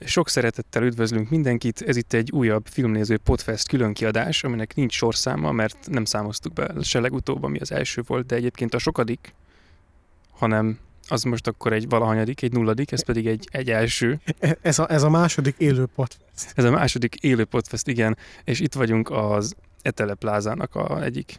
Sok szeretettel üdvözlünk mindenkit, ez itt egy újabb Filmnéző Podfest különkiadás, aminek nincs sorszáma, mert nem számoztuk be se legutóbb, ami az első volt, de egyébként a sokadik, hanem az most akkor egy valahanyadik, egy nulladik, ez pedig egy első. Ez a második élő Podfest. Ez a második élő Podfest, igen, és itt vagyunk az Etele plázának egyik.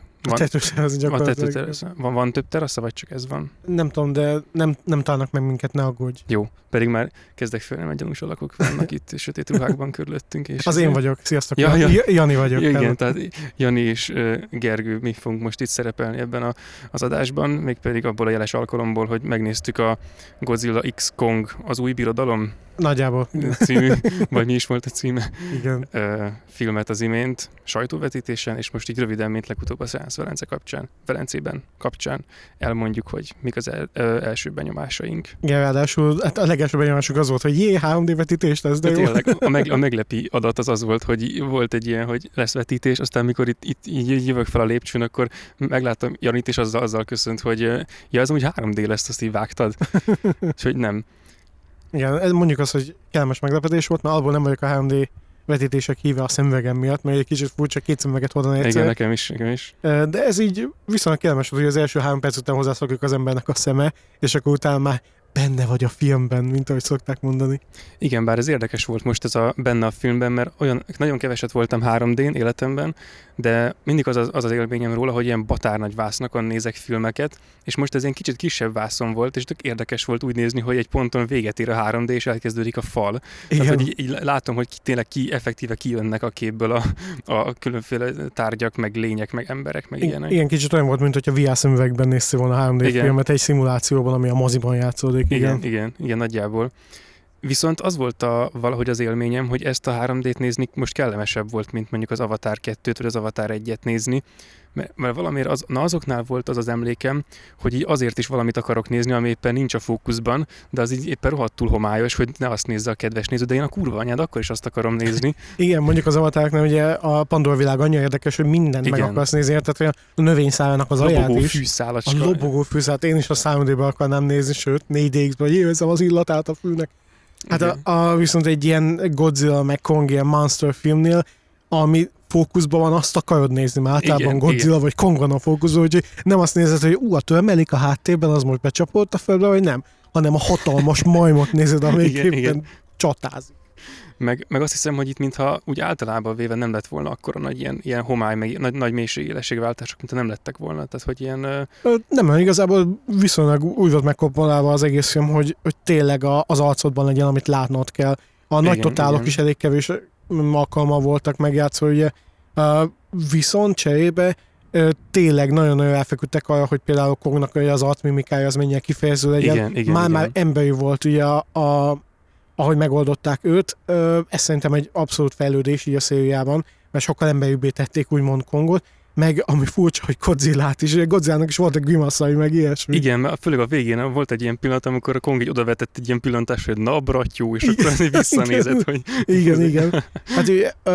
Van több terasza, vagy csak ez van? Nem tudom, de nem találnak meg minket, ne aggódj. Jó, pedig már kezdek félni, mert gyanús alakok vannak itt, és sötét ruhákban körülöttünk. És az én vagyok, sziasztok, Jani vagyok. Igen, tehát Jani és Gergő, mi fogunk most itt szerepelni ebben az adásban, mégpedig abból a jeles alkalomból, hogy megnéztük a Godzilla X Kong, az új birodalom nagyjából című, vagy mi is volt a címe, igen. Filmet az imént, sajtóvetítésen, és most így röviden, mint legutóbb a Szeánsz Velencében kapcsán elmondjuk, hogy mik az első benyomásaink. Igen, ráadásul a legelső benyomásuk az volt, hogy 3D vetítés lesz, de jó. Tényleg, a meglepi adat az volt, hogy volt egy ilyen, hogy lesz vetítés, aztán mikor itt így jövök fel a lépcsőn, akkor megláttam Janit, és azzal köszönt, hogy ja, ez úgy 3D lesz, azt így vágtad. És hogy nem. Igen, mondjuk azt, hogy kellemes meglepetés volt, mert alapból nem vagyok a 3D vetítések híve a szemüvegem miatt, mert egy kicsit furcsa két szemüveget hordani egyszer. Igen, nekem is. De ez így viszonylag kellemes volt, hogy az első 3 perc után hozzászokjuk az embernek a szeme, és akkor utána már benne vagy a filmben, mint ahogy szokták mondani. Igen, bár ez érdekes volt most ez benne a filmben, mert nagyon keveset voltam 3D-n életemben, de mindig az élményem róla, hogy ilyen batárnagy vásznakon nézek filmeket, és most ez ilyen kicsit kisebb vászon volt, és tök érdekes volt úgy nézni, hogy egy ponton véget ér a 3D, és elkezdődik a fal. Igen. Tehát, hogy így látom, hogy tényleg effektíve kijönnek a képből a különféle tárgyak, meg lények, meg emberek, meg ilyenek. Igen, kicsit olyan volt, mint hogyha VR szemüvegben néztél volna 3D filmet egy szimulációban, ami a moziban játszódik. Igen, nagyjából. Viszont az volt valahogy az élményem, hogy ezt a 3D-t nézni most kellemesebb volt, mint mondjuk az Avatar 2-t, vagy az Avatar 1-et nézni, mert valamiért azoknál volt az emlékem, hogy így azért is valamit akarok nézni, ami éppen nincs a fókuszban, de az így éppen rohadtul homályos, hogy ne azt nézze a kedves néző, de én a kurva anyád, akkor is azt akarom nézni. Igen, mondjuk az Avatarnál ugye a Pandora világ annyira érdekes, hogy mindent meg akarsz nézni, tehát a növényszálának az alját is. A lobogó fűszállat, én is a 3D-be akarnám nézni, sőt 4DX-ben, hogy érzem az illatát a fűnek. Hát viszont egy ilyen Godzilla meg Kong ilyen monster filmnél, ami fókuszban van, azt akarod nézni, mert általában Godzilla vagy Kong van a fókuszban, úgyhogy nem azt nézed, hogy attól emelik a háttérben, az most becsapott a földre, vagy nem, hanem a hatalmas majmot nézed, amelyik éppen csatázik. Meg azt hiszem, hogy itt mintha úgy általában véve nem lett volna akkora nagy ilyen homály, meg nagy mélységélességváltások, mintha nem lettek volna. Tehát, hogy ilyen... Nem, igazából viszonylag úgy volt megkomponálva az egész film, hogy tényleg az arcodban legyen, amit látnod kell. A nagy totálok is elég kevés alkalma voltak megjátszva, ugye. Viszont cserébe tényleg nagyon-nagyon elfeküdtek arra, hogy például Kongnak az arcmimikája az mennyire kifejező legyen. Igen. Már emberi volt ugye ahogy megoldották őt, ez szerintem egy abszolút fejlődés így a szériában, mert sokkal emberibbé tették úgymond Kongot, meg ami furcsa, hogy Godzillát is, ugye Godzillának is voltak grimaszai, meg ilyesmi. Igen, mert főleg a végén volt egy ilyen pillanat, amikor a Kong így odavetett egy ilyen pillantást, hogy na, bratyú, és akkor visszanézett, hogy... Igen. Hát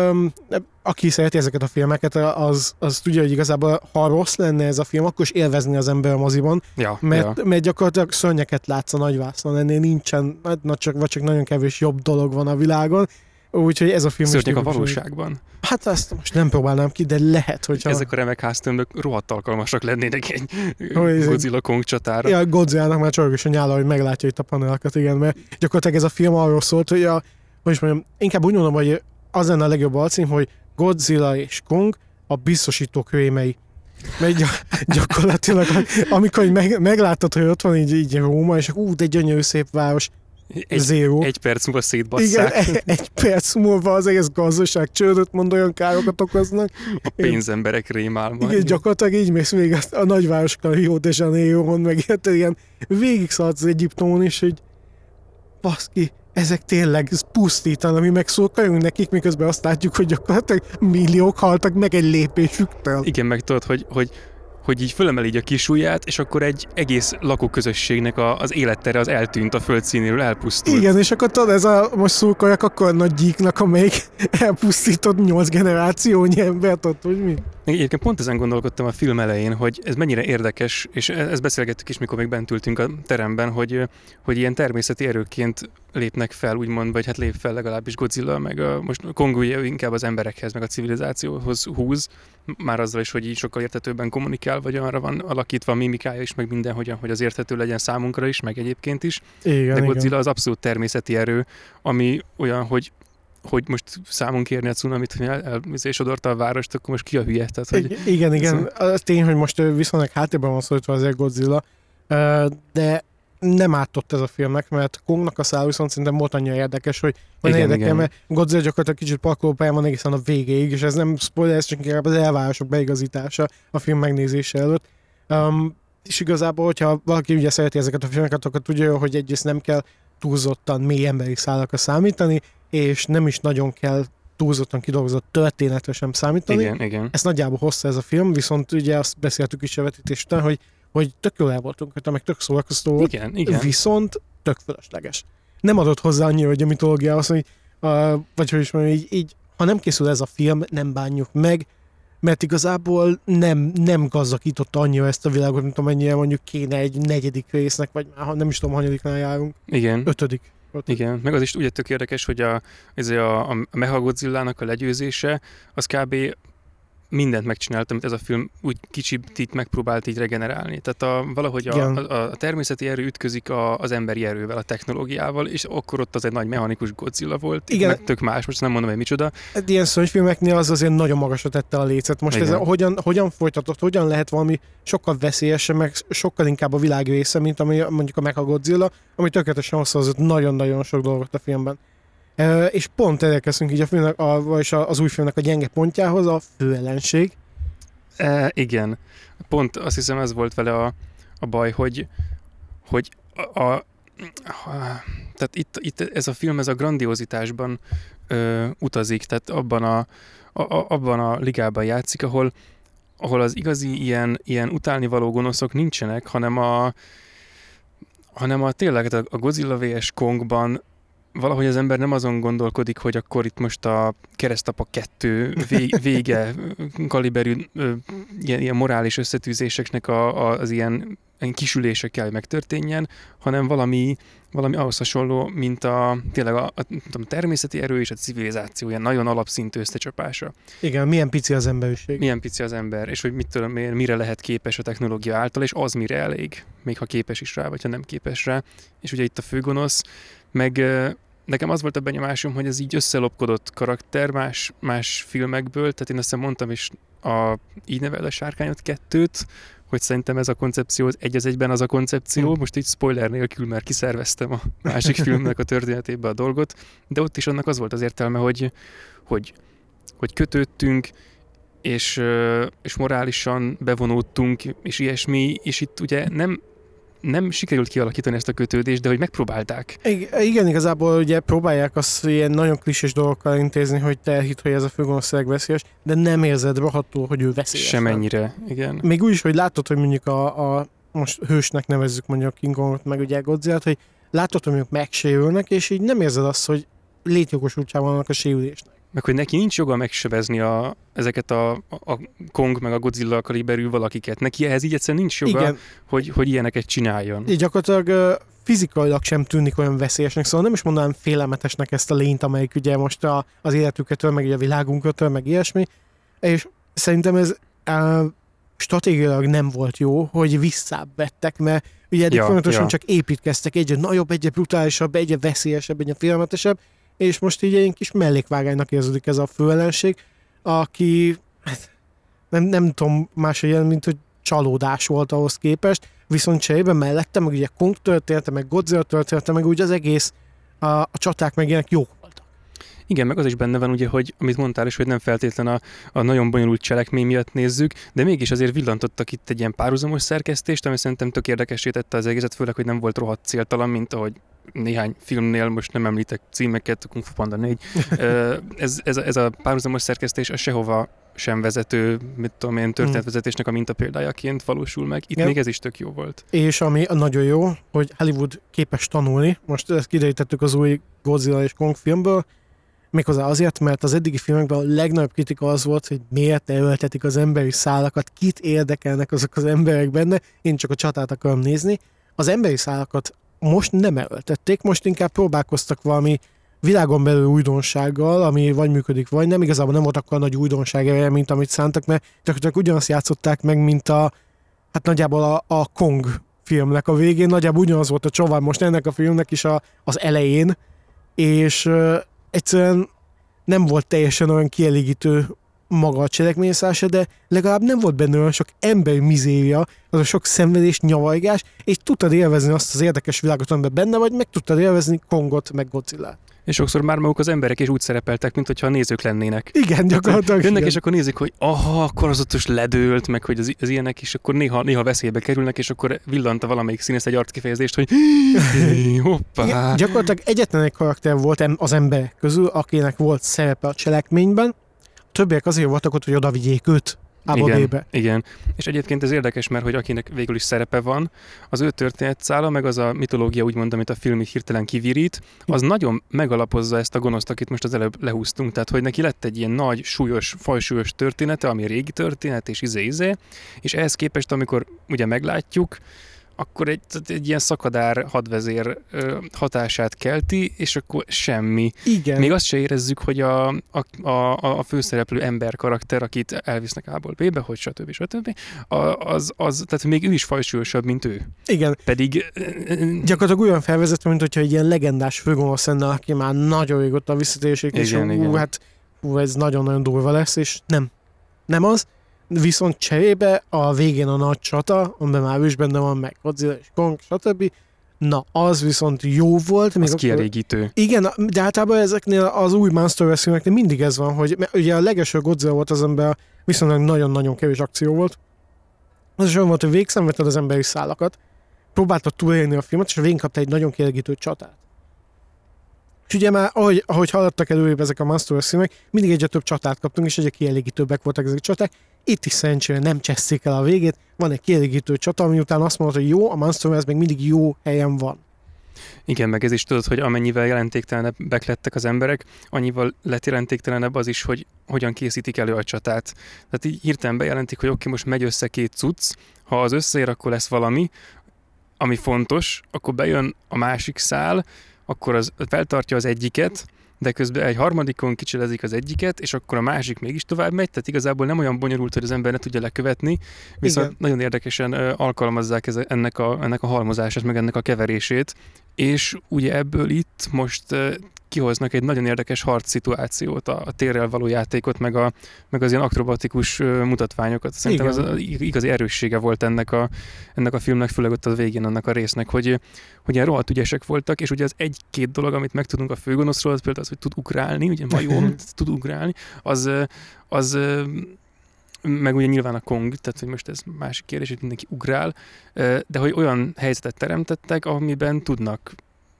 aki szereti ezeket a filmeket, az tudja, hogy igazából ha rossz lenne ez a film, akkor is élvezni az ember a moziban, mert gyakorlatilag szörnyeket látsz a nagyvászon, ennél nincsen, csak nagyon kevés jobb dolog van a világon. Úgyhogy ez a film... Szörnyek a valóságban. Hát azt most nem próbálnám ki, de lehet, hogyha... Ezek a remek háztömbök rohadt alkalmasak lennének egy Godzilla Kong csatára. Ja, Godzillának már csorgos a nyála, hogy meglátja itt a panelakat, igen, mert gyakorlatilag ez a film arról szólt, hogy inkább úgy mondom, hogy az lenne a legjobb alcím, hogy Godzilla és Kong a biztosítók rémei. Mert gyakorlatilag, amikor meglátod, hogy ott van így Róma, és de egy gyönyörű szép város, egy perc múlva szétbasszák. Igen, egy perc múlva az egész gazdaság csődöt mond, olyan károkat okoznak. A pénzemberek rémálma. Igen, gyakorlatilag így mész végig a nagyvárosokon, Rio de Janeiron, meg ilyen végig szaladsz az Egyiptomon is, hogy baszki, ezek tényleg pusztítanak, mi megszóljunk nekik, miközben azt látjuk, hogy gyakorlatilag milliók haltak meg egy lépésüktől. Igen, meg tudod, hogy hogy így fölemel így a kis ujját, és akkor egy egész lakóközösségnek az élettere az eltűnt a földszínéről, elpusztult. Igen, és akkor tudod, ez a most szurkoljak akkor nagy gyíknak, amelyik elpusztított 8 generációnyi embert ott, hogy mi? Egyébként pont ezen gondolkodtam a film elején, hogy ez mennyire érdekes, és ezt beszélgettük is, mikor még bent ültünk a teremben, hogy ilyen természeti erőként lépnek fel, úgymond, vagy hát lép fel legalábbis Godzilla, meg most Kong ugye inkább az emberekhez, meg a civilizációhoz húz, már azzal is, hogy így sokkal érthetőbben kommunikál, vagy arra van alakítva a mimikája is, meg minden, hogy az érthető legyen számunkra is, meg egyébként is. Igen, de Godzilla igen. az abszolút természeti erő, ami olyan, hogy most számon kérni a cunamit, hogy elvizésodorta a várost, akkor most ki a hülye? Tehát, hogy Igen. Az tény, hogy most viszonylag háttérben van szólítva azért Godzilla, de nem ártott ez a filmnek, mert Kongnak a szál viszont szerintem volt annyira érdekes, hogy van érdekel, mert Godzilla gyakorlatilag kicsit parkolópályán van egészen a végéig, és ez nem spoiler, ez csak inkább az elvárások beigazítása a film megnézése előtt. És igazából, hogyha valaki ugye szereti ezeket a filmeket, akkor tudja, hogy egyrészt nem kell túlzottan mély emberi szálakra számítani, és nem is nagyon kell túlzottan kidolgozott történetre sem számítani. Igen. Ez nagyjából hossza ez a film, viszont ugye azt beszéltük is a vetítés után, hogy tök jól el voltunk, meg tök szórakoztató volt, igen. viszont tök fölösleges. Nem adott hozzá annyira, hogy a mitológiához, hogy vagy hogy is mondjam, így, ha nem készül ez a film, nem bánjuk meg, mert igazából nem gazdagította annyira ezt a világot, mint amennyire mondjuk kéne egy 4. résznek, vagy már nem is tudom, hanyadiknál járunk. Igen. 5. Igen, meg az is ugye tök érdekes, hogy a Mechagodzillának a legyőzése, az kb. Mindent megcsinált, amit ez a film úgy kicsit itt megpróbált így regenerálni. Tehát valahogy a természeti erő ütközik az emberi erővel, a technológiával, és akkor ott az egy nagy mechanikus Godzilla volt. Igen. Meg tök más, most nem mondom, hogy micsoda. Ilyen szörnyfilmeknél az azért nagyon magasra tette a lécet. Most ez hogyan folytatott, hogyan lehet valami sokkal veszélyesebb, meg sokkal inkább a világ része, mint ami mondjuk a Mechagodzilla, ami tökéletesen hozzáhozott nagyon-nagyon sok dolgot a filmben. És pont elérkeztünk így a filmnek, vagyis az új filmnek a gyenge pontjához, a főellenség. Igen. Pont azt hiszem ez volt vele a baj, hogy tehát itt ez a film ez a grandiozitásban utazik, tehát abban a ligában játszik, ahol az igazi ilyen utálnivaló gonoszok nincsenek, hanem tényleg a Godzilla vs. Kongban valahogy az ember nem azon gondolkodik, hogy akkor itt most a Keresztapa 2 vége kaliberű ilyen morális összetűzéseknek az ilyen kisülése kell megtörténjen, hanem valami ahhoz hasonló, mint tényleg a természeti erő és a civilizáció, ilyen nagyon alapszintű összecsapása. Igen, milyen pici az emberiség. Milyen pici az ember, és hogy mit tudom én, mire lehet képes a technológia által, és az mire elég, még ha képes is rá, vagy ha nem képes rá. És ugye itt a főgonosz, meg nekem az volt a benyomásom, hogy ez így összelopkodott karakter más filmekből, tehát én azt mondtam is Így neveld a sárkányot 2-t, hogy szerintem ez a koncepció egy az egyben az a koncepció, most így spoiler nélkül, mert kiszerveztem a másik filmnek a történetébe a dolgot, de ott is annak az volt az értelme, hogy kötődtünk, és morálisan bevonódtunk, és ilyesmi, és itt ugye nem sikerült kialakítani ezt a kötődést, de hogy megpróbálták. Igen, igazából ugye próbálják azt ilyen nagyon klisés dolgokkal intézni, hogy te hidd, hogy ez a főgonosz veszélyes, de nem érzed rohadtul, hogy ő veszélyes. Semennyire, igen. Még úgy is, hogy látod, hogy mondjuk most hősnek nevezzük mondjuk King Kongot, meg ugye Godzilla-t, hogy látod, hogy mondjuk megsérülnek, és így nem érzed azt, hogy létjogosultságban vannak a sérülésnek. Meg hogy neki nincs joga megsebezni ezeket a Kong meg a Godzilla kaliberű valakiket. Neki ehhez így egyszerűen nincs joga, hogy ilyeneket csináljon. Így gyakorlatilag fizikailag sem tűnik olyan veszélyesnek, szóval nem is mondanám félelmetesnek ezt a lényt, amelyik ugye most az életüket, meg ugye a világunkat, meg ilyesmi. És szerintem ez stratégiailag nem volt jó, hogy visszább vettek, mert ugye eddig folyamatosan csak építkeztek, egyre nagyobb, egyre brutálisabb, egyre veszélyesebb, egyre félelmetesebb, és most így egy kis mellékvágánynak érződik ez a főellenség, aki nem tudom máshogy, mint hogy csalódás volt ahhoz képest, viszont cserében mellette, meg ugye Kong története, meg Godzilla története, meg úgy az egész a csaták meg ilyenek jók voltak. Igen, meg az is benne van ugye, hogy amit mondtál is, hogy nem feltétlen a nagyon bonyolult cselekmény miatt nézzük, de mégis azért villantottak itt egy ilyen párhuzamos szerkesztést, ami szerintem tök érdekessé tette az egészet, főleg, hogy nem volt rohadt céltalan, mint ahogy néhány filmnél, most nem említek címeket, Kung Fu Panda 4. Ez a párhuzamos szerkesztés sehova sem vezető, mit tudom én, történetvezetésnek a mintapéldájaként valósul meg. Itt még ez is tök jó volt. És ami nagyon jó, hogy Hollywood képes tanulni, most ezt kiderítettük az új Godzilla és Kong filmből, méghozzá azért, mert az eddigi filmekben a legnagyobb kritika az volt, hogy miért ne öltetik az emberi szálakat, kit érdekelnek azok az emberek benne, én csak a csatát akarom nézni. Az emberi szálakat most nem elöltették, most inkább próbálkoztak valami világon belül újdonsággal, ami vagy működik, vagy nem. Igazából nem volt akkor nagy újdonság ereje, mint amit szántak, mert csak ugyanazt játszották meg, mint hát nagyjából a Kong filmnek a végén, nagyjából ugyanaz volt a csavar most ennek a filmnek is az elején, és egyszerűen nem volt teljesen olyan kielégítő maga a cselekményszása, de legalább nem volt benne olyan sok emberi mizéria, az a sok szenvedés, nyavajgás, és tudtad élvezni azt az érdekes világot, amiben benne vagy, meg tudtad élvezni Kongot, meg Godzillát. És sokszor már maguk az emberek is úgy szerepeltek, mint hogyha a nézők lennének. Igen, gyakorlatilag. Jönnek, és akkor nézik, hogy akkor az ott is ledőlt, meg hogy az ilyenek is, akkor néha veszélybe kerülnek, és akkor villanta valamelyik színész egy arckifejezést, hogy hoppá. Igen, gyakorlatilag egyetlen egy karakter volt az emberek közül, akinek volt szerepe a cselekményben. A többiek azért voltak ott, hogy oda vigyék őt. Igen. És egyébként ez érdekes, mert hogy akinek végül is szerepe van, az ő történetszála, meg az a mitológia úgymond, amit a film hirtelen kivirít, az nagyon megalapozza ezt a gonoszt, akit most az előbb lehúztunk. Tehát, hogy neki lett egy ilyen nagy, súlyos, fajsúlyos története, ami régi történet, és és ehhez képest, amikor ugye meglátjuk, akkor egy ilyen szakadár hadvezér hatását kelti, és akkor semmi. Igen. Még azt se érezzük, hogy a főszereplő ember karakter, akit elvisznek A-ból B-be, hogy stb. Tehát még ő is fajsúlyosabb, mint ő. Igen. Pedig... Gyakorlatilag olyan felvezetve, mint hogyha egy ilyen legendás főgonosz lenne, aki már nagyon régóta visszatéréség, és ez nagyon-nagyon durva lesz, és nem az. Viszont cserébe a végén a nagy csata, amiben már is benne van, meg Godzilla és Kong, stb. Na, az viszont jó volt. Az kielégítő. Igen, de általában ezeknél az új Monsterverse filmeknél mindig ez van, hogy ugye a legelső Godzilla volt az, amiben viszonylag nagyon-nagyon kevés akció volt. Az is olyan volt, hogy végszenvedted az emberi szálakat, próbáltad túlélni a filmet, és a végén kapta egy nagyon kielégítő csatát. És ugye már, ahogy haladtak előrébb ezek a Monsterverse filmek, mindig egyre több csatát kaptunk, és egyre kielégítőbbek voltak ezek a csaták. Itt is szerencsére nem cseszték el a végét, van egy kielégítő csata, ami után azt mondod, hogy jó, a Monsterverse még mindig jó helyen van. Igen, meg ez is tudod, hogy amennyivel jelentéktelenebbek lettek az emberek, annyival lett jelentéktelenebb az is, hogy hogyan készítik elő a csatát. Tehát így hirtelen bejelentik, hogy oké, most megy össze két cucc, ha az összeér, akkor lesz valami, ami fontos, akkor bejön a másik szál, akkor az feltartja az egyiket, de közben egy harmadikon kicselezik az egyiket, és akkor a másik mégis tovább megy, tehát igazából nem olyan bonyolult, hogy az ember ne tudja lekövetni, viszont igen, nagyon érdekesen alkalmazzák ennek a halmozását, meg ennek a keverését, és ugye ebből itt most kihoznak egy nagyon érdekes harc szituációt, a térrel való játékot, meg az ilyen akrobatikus mutatványokat. Szerintem ez az igazi erőssége volt ennek a filmnek, főleg ott a végén annak a résznek, hogy ilyen rohadt ügyesek voltak, és ugye az egy-két dolog, amit megtudunk a főgonoszról, az például az, hogy tud ugrálni, ugye majom tud ugrálni, az meg ugye nyilván a Kong, tehát hogy most ez másik kérdés, hogy mindenki ugrál, de hogy olyan helyzetet teremtettek, amiben tudnak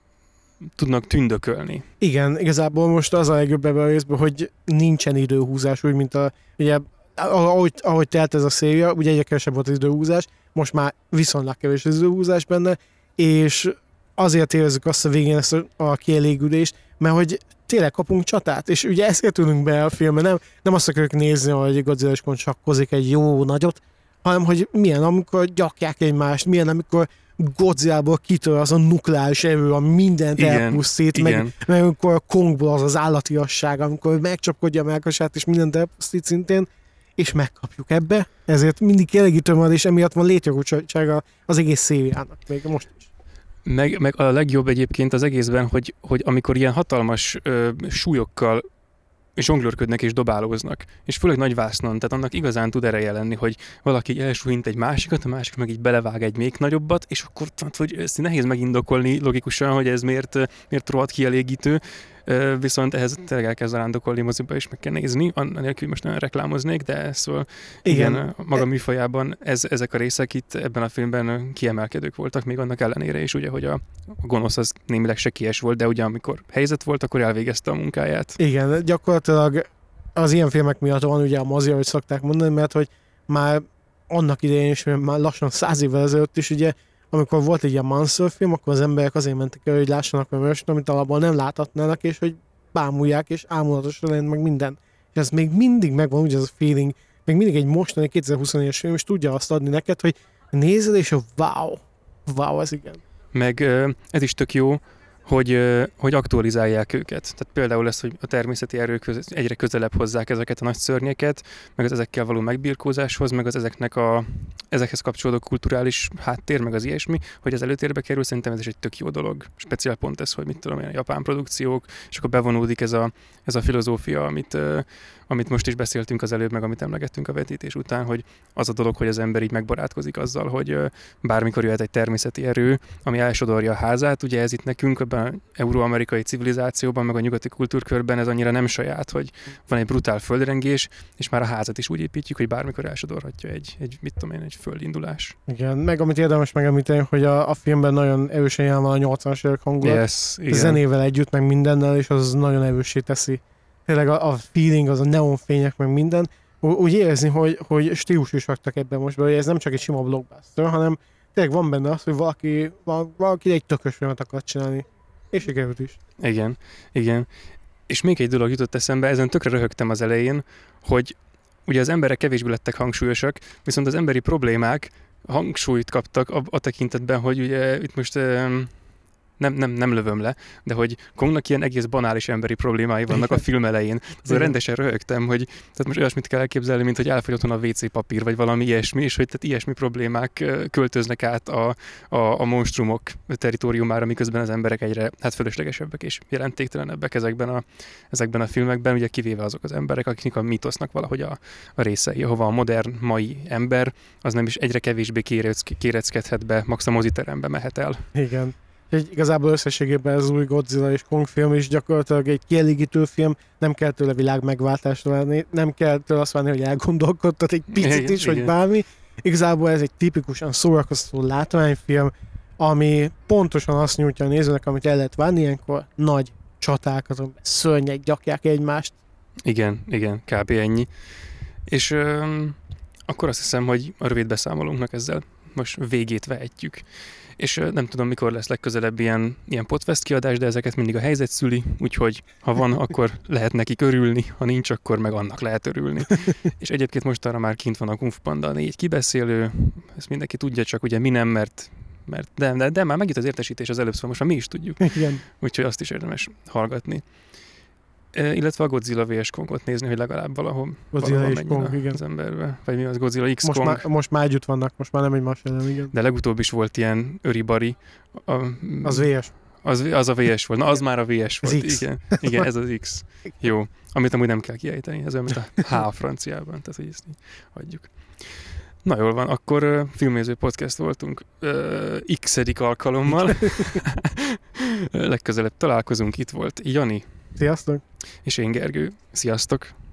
tündökölni. Igen, igazából most az a legjobb ebben a részben, hogy nincsen időhúzás, úgy, mint ugye, ahogy telt ez a széria, ugye egyre kevesebb volt az időhúzás, most már viszonylag kevés az időhúzás benne, és azért érezzük azt a végén ezt a kielégülést, mert hogy tényleg kapunk csatát, és ugye ezt tűnünk be a filmben, nem azt akarjuk nézni, hogy Godzilla és Kong sakkozik egy jó nagyot, hanem hogy milyen, amikor gyakják egymást, milyen, amikor Godzilla-ból kitör az a nukleáris erő, ami mindent elpusztít, meg amikor a Kongból az állatiasság, amikor megcsapkodja a melkasát, és mindent elpusztít szintén, és megkapjuk ebbe. Ezért mindig kielégítő van, és emiatt van létjogosultsága az egész szériának, még most is. Meg a legjobb egyébként az egészben, hogy amikor ilyen hatalmas súlyokkal zsonglőrködnek és dobálóznak, és főleg nagy vásznon, tehát annak igazán tud ereje lenni, hogy valaki elsúlyint egy másikat, a másik meg így belevág egy még nagyobbat, és akkor hogy ezt nehéz megindokolni logikusan, hogy ez miért rohadt kielégítő, viszont ehhez tényleg el kell zarándokolni moziba, és meg kell nézni, annélkül most nagyon reklámoznék, de szóval igen maga műfajában ezek a részek itt ebben a filmben kiemelkedők voltak, még annak ellenére is, ugye, hogy a gonosz az némileg sekélyes volt, de ugye amikor helyzet volt, akkor elvégezte a munkáját. Igen, gyakorlatilag az ilyen filmek miatt van ugye a mozi, ahogy szokták mondani, mert hogy már annak idején is, már lassan 100 évvel ezelőtt is ugye, amikor volt egy ilyen Monster film, akkor az emberek azért mentek el, hogy lássanak meg olyasmit, amit alapból nem láthatnának, és hogy bámulják, és ámulatos legyen meg minden. És ez még mindig megvan, ugye az a feeling, még mindig egy mostani 2024-es film, és tudja azt adni neked, hogy nézed, és wow, ez igen. Meg ez is tök jó, hogy aktualizálják őket. Tehát például ez, hogy a természeti erők egyre közelebb hozzák ezeket a nagy szörnyeket, meg az ezekkel való megbirkózáshoz, meg az ezekhez kapcsolódó kulturális háttér, meg az ilyesmi, hogy az előtérbe kerül, szerintem ez is egy tök jó dolog. Speciál pont ez, hogy mit tudom én, a japán produkciók, és akkor bevonódik ez a filozófia, amit most is beszéltünk az előbb, meg amit emlegettünk a vetítés után, hogy az a dolog, hogy az ember így megbarátkozik azzal, hogy bármikor jöhet egy természeti erő, ami elsodorja a házát. Ugye ez itt nekünk ebben az euró-amerikai civilizációban, meg a nyugati kultúrkörben ez annyira nem saját, hogy van egy brutál földrengés, és már a házat is úgy építjük, hogy bármikor elsodorhatja egy földindulás. Igen, meg amit érdemes megemlíteni, hogy a filmben nagyon erősen jelen van a 80-as évek hangulat. Yes, zenével együtt, meg mindennel, és az nagyon erőssé teszi. Tényleg a feeling, az a neonfények, meg minden. Úgy érezni, hogy stílus is raktak ebben most, hogy ez nem csak egy sima blockbuster, hanem tényleg van benne az, hogy valaki egy tökös filmet akar csinálni. És sikerült is. Igen. És még egy dolog jutott eszembe, ezen tökre röhögtem az elején, hogy ugye az emberek kevésbé lettek hangsúlyosak, viszont az emberi problémák hangsúlyt kaptak a tekintetben, hogy ugye itt most nem lövöm le, de hogy Kongnak ilyen egész banális emberi problémái vannak a film elején. Tehát rendesen röhögtem, hogy tehát most olyasmit kell elképzelni, mint hogy elfogyott a WC papír, vagy valami ilyesmi, és hogy tehát ilyesmi problémák költöznek át a monstrumok territóriumára, miközben az emberek egyre fölöslegesebbek és jelentéktelenebbek ezekben a filmekben, ugye kivéve azok az emberek, akiknek a mítosznak valahogy a részei, ahova a modern mai ember az nem is egyre kevésbé kéreckedhet be, max a moziterembe mehet el. Igen. Igazából összességében ez új Godzilla és Kong film is gyakorlatilag egy kielégítő film, nem kell tőle világ megváltást várni, nem kell tőle azt várni, hogy elgondolkodtat egy picit is, vagy bármi. Igazából ez egy tipikusan szórakoztató látványfilm, ami pontosan azt nyújtja a nézőnek, amit el lehet várni ilyenkor, nagy csaták, azon szörnyek gyakják egymást. Igen, kb. Ennyi. És akkor azt hiszem, hogy a rövid beszámolónknak ezzel most végét vehetjük. És nem tudom, mikor lesz legközelebb ilyen podcast kiadás, de ezeket mindig a helyzet szüli, úgyhogy ha van, akkor lehet nekik örülni, ha nincs, akkor meg annak lehet örülni. És egyébként mostanra már kint van a Kung Fu Panda 4 kibeszélő, ezt mindenki tudja, csak ugye mi nem, mert de már megint az értesítés az előbb, szóval most már mi is tudjuk. Igen. Úgyhogy azt is érdemes hallgatni. Illetve a Godzilla vs. Kongot nézni, hogy legalább valahol menjen az emberbe. Vagy mi az Godzilla X Kong. Most már együtt vannak, most már nem egymás ellen, igen. De legutóbb is volt ilyen öribari. Az VS. Az a VS volt. Na, az már a VS volt. X. Igen, ez az X. Jó. Amit amúgy nem kell kiejteni. Ez olyan, mint a H a franciában. Tehát, hogy ezt így hagyjuk. Na jól van, akkor filmnéző podcast voltunk x-edik alkalommal. Legközelebb találkozunk. Itt volt Jani. Sziasztok! És én Gergő. Sziasztok!